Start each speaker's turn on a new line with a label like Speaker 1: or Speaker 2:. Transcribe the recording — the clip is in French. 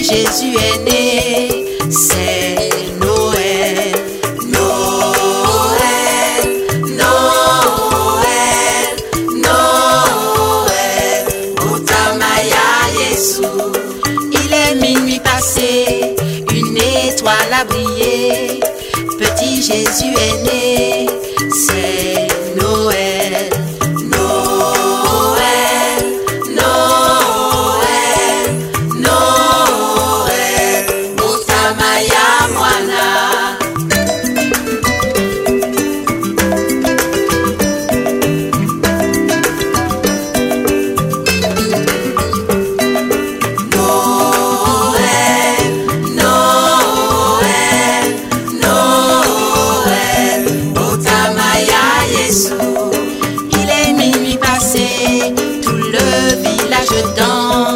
Speaker 1: Jésus est né, c'est Noël. Noël, Noël, Noël, Otamaya Yesu. Il est minuit passé, une étoile a brillé, petit Jésus est né, c'est Noël. Noël, Noël, Noël, Otamaya Mwana. Il est minuit passé, tout le village danse.